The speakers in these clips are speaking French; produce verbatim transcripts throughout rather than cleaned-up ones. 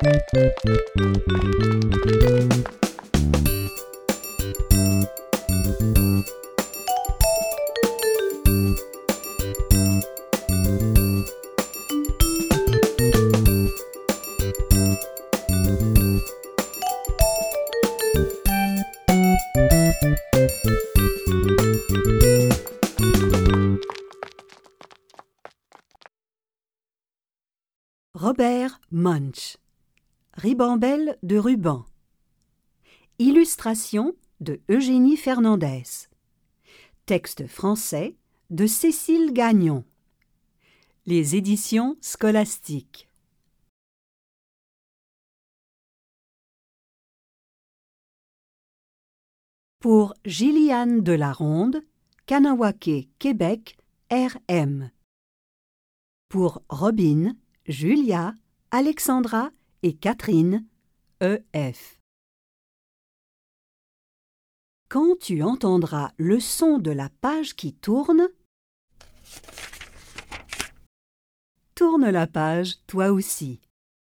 Robert Munsch. Ribambelle de ruban. Illustration de Eugénie Fernandez. Texte français de Cécile Gagnon. Les éditions scolastiques. Pour Gilliane Delaronde, Kanawake, Québec, R M. Pour Robin, Julia, Alexandra et Catherine, E F. Quand tu entendras le son de la page qui tourne, tourne la page toi aussi.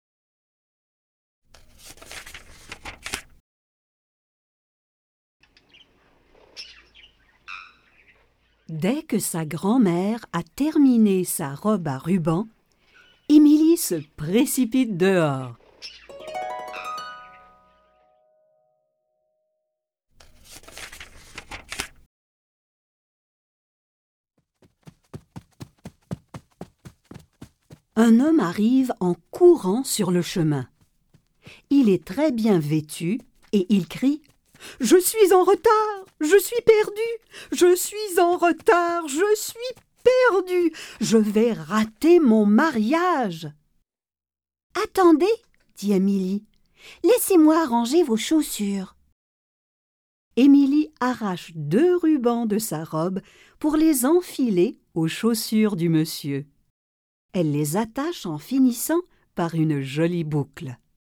Dès que sa grand-mère a terminé sa robe à ruban, Émilie se précipite dehors. Un homme arrive en courant sur le chemin. Il est très bien vêtu et il crie « Je suis en retard, je suis perdu, je suis en retard, je suis perdu, je vais rater mon mariage. » « Attendez, dit Émilie, laissez-moi ranger vos chaussures. » Émilie arrache deux rubans de sa robe pour les enfiler aux chaussures du monsieur. Elle les attache en finissant par une jolie boucle.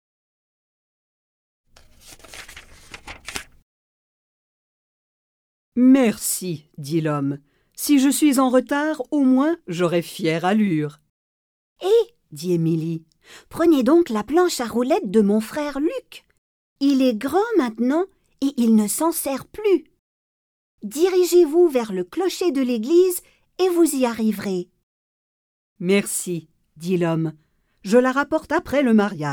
« Merci, dit l'homme. Si je suis en retard, au moins j'aurai fière allure. »« Eh, dit Émilie, prenez donc la planche à roulettes de mon frère Luc. Il est grand maintenant et il ne s'en sert plus. Dirigez-vous vers le clocher de l'église et vous y arriverez. »« Merci, dit l'homme. Je la rapporte après le mariage. »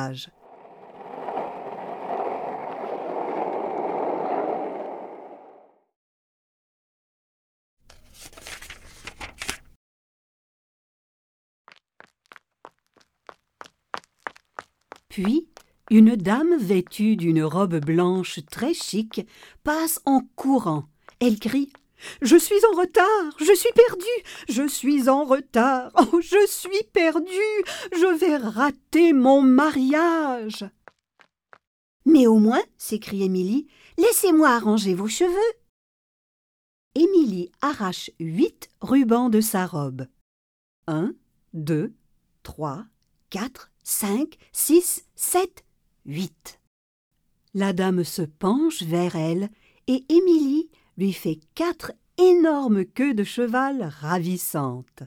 Puis, une dame vêtue d'une robe blanche très chic passe en courant. Elle crie « Je suis en retard, je suis perdue, je suis en retard, oh, je suis perdue, je vais rater mon mariage. »« Mais au moins, s'écrie Émilie, laissez-moi arranger vos cheveux. » Émilie arrache huit rubans de sa robe. Un, deux, trois, quatre, cinq, six, sept, huit. La dame se penche vers elle et Émilie lui fait quatre énormes queues de cheval ravissantes.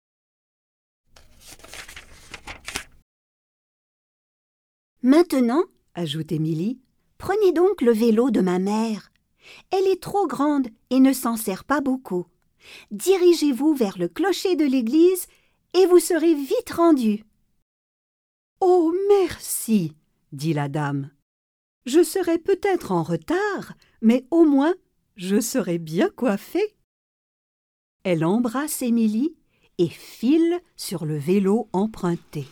Maintenant, ajoute Émilie, prenez donc le vélo de ma mère. Elle est trop grande et ne s'en sert pas beaucoup. Dirigez-vous vers le clocher de l'église et vous serez vite rendus. « Oh, merci, dit la dame. Je serai peut-être en retard, mais au moins je serai bien coiffée. » Elle embrasse Émilie et file sur le vélo emprunté.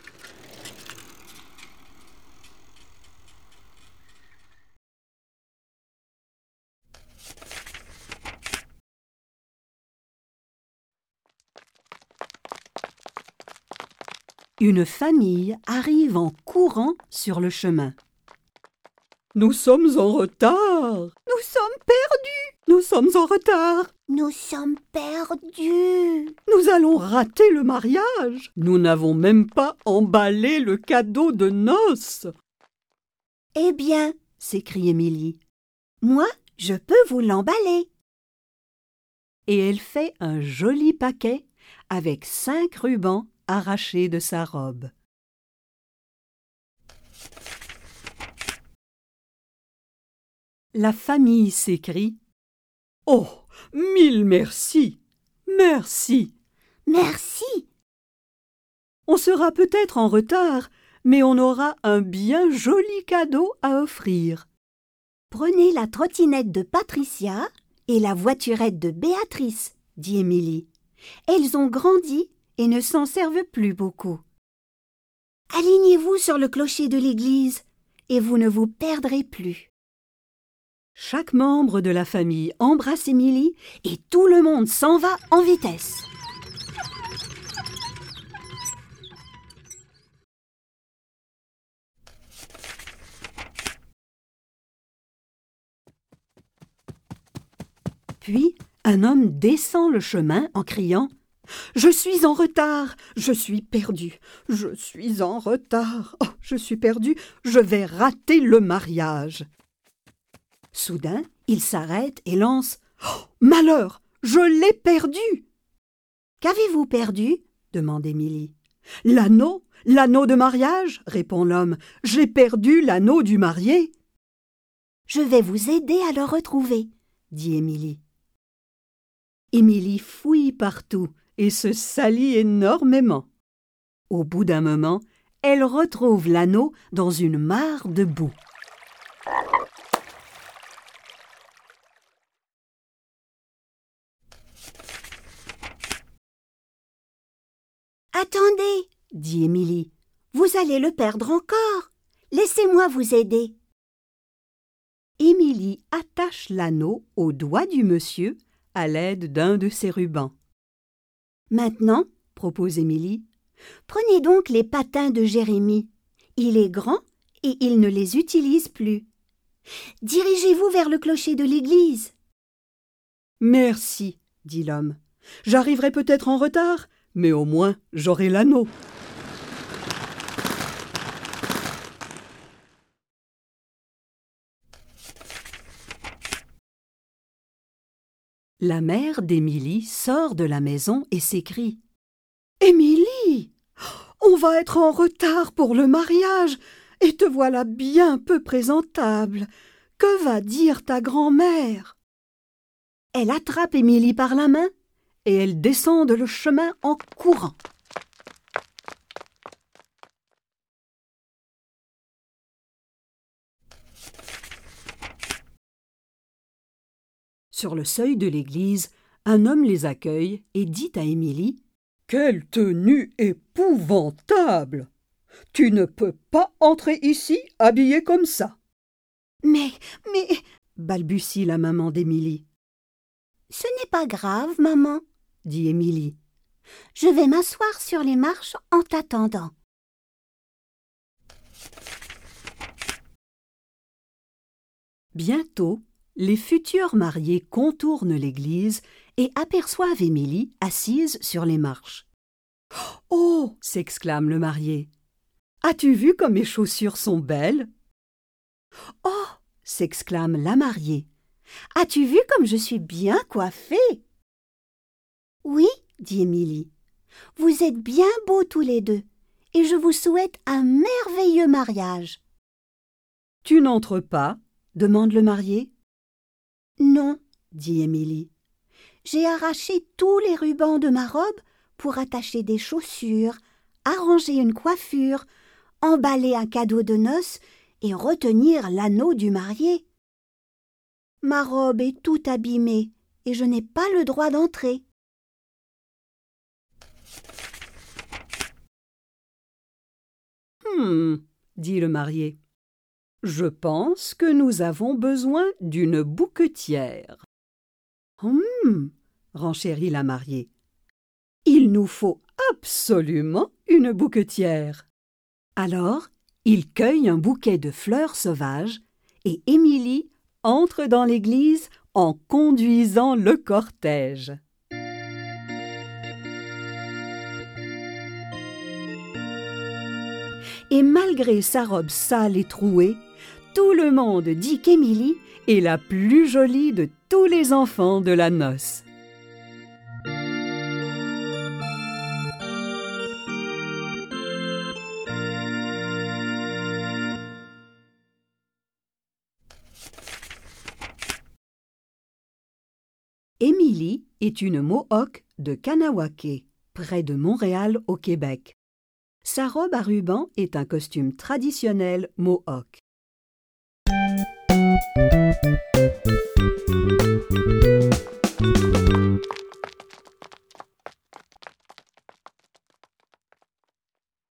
Une famille arrive en courant sur le chemin. « Nous sommes en retard. Nous sommes perdus. Nous sommes en retard. Nous sommes perdus. Nous allons rater le mariage. Nous n'avons même pas emballé le cadeau de noces. »« Eh bien, s'écrie Émilie, moi, je peux vous l'emballer. » Et elle fait un joli paquet avec cinq rubans arrachés de sa robe. La famille s'écrie « Oh, mille merci! Merci! Merci! On sera peut-être en retard, mais on aura un bien joli cadeau à offrir. » Prenez la trottinette de Patricia et la voiturette de Béatrice, dit Émilie. Elles ont grandi et ne s'en servent plus beaucoup. Alignez-vous sur le clocher de l'église et vous ne vous perdrez plus. Chaque membre de la famille embrasse Émilie et tout le monde s'en va en vitesse. Puis, un homme descend le chemin en criant « Je suis en retard, je suis perdu, je suis en retard, oh, je suis perdu, je vais rater le mariage. » Soudain, il s'arrête et lance oh, « Malheur, je l'ai perdu !»« Qu'avez-vous perdu ?» demande Émilie. « L'anneau, l'anneau de mariage, répond l'homme. J'ai perdu l'anneau du marié. »« Je vais vous aider à le retrouver, dit Émilie. Émilie fouille partout et se salit énormément. Au bout d'un moment, elle retrouve l'anneau dans une mare de boue. « Attendez, dit Émilie, vous allez le perdre encore. Laissez-moi vous aider. » Émilie attache l'anneau au doigt du monsieur à l'aide d'un de ses rubans. « Maintenant, propose Émilie, prenez donc les patins de Jérémie. Il est grand et il ne les utilise plus. Dirigez-vous vers le clocher de l'église. »« Merci, dit l'homme. J'arriverai peut-être en retard, mais au moins j'aurai l'anneau. » La mère d'Émilie sort de la maison et s'écrie « Émilie, on va être en retard pour le mariage et te voilà bien peu présentable. Que va dire ta grand-mère ?» Elle attrape Émilie par la main et elles descendent le chemin en courant. Sur le seuil de l'église, un homme les accueille et dit à Émilie « Quelle tenue épouvantable! Tu ne peux pas entrer ici habillée comme ça. »« Mais, mais... » balbutie la maman d'Émilie. « Ce n'est pas grave, maman, » dit Émilie. « Je vais m'asseoir sur les marches en t'attendant. » Bientôt, les futurs mariés contournent l'église et aperçoivent Émilie assise sur les marches. « Oh !» s'exclame le marié. « As-tu vu comme mes chaussures sont belles ?»« Oh !» s'exclame la mariée. « As-tu vu comme je suis bien coiffée ?»« Oui, » dit Émilie. « Vous êtes bien beaux tous les deux et je vous souhaite un merveilleux mariage. »« Tu n'entres pas ?» demande le marié. « Non, » dit Émilie. « J'ai arraché tous les rubans de ma robe pour attacher des chaussures, arranger une coiffure, emballer un cadeau de noces et retenir l'anneau du marié. Ma robe est toute abîmée et je n'ai pas le droit d'entrer. » Hum, dit le marié. Je pense que nous avons besoin d'une bouquetière. Hum, renchérit la mariée. Il nous faut absolument une bouquetière. Alors, il cueille un bouquet de fleurs sauvages et Émilie entre dans l'église en conduisant le cortège. Et malgré sa robe sale et trouée, tout le monde dit qu'Émilie est la plus jolie de tous les enfants de la noce. Émilie est une Mohawk de Kanawake, près de Montréal au Québec. Sa robe à ruban est un costume traditionnel Mohawk.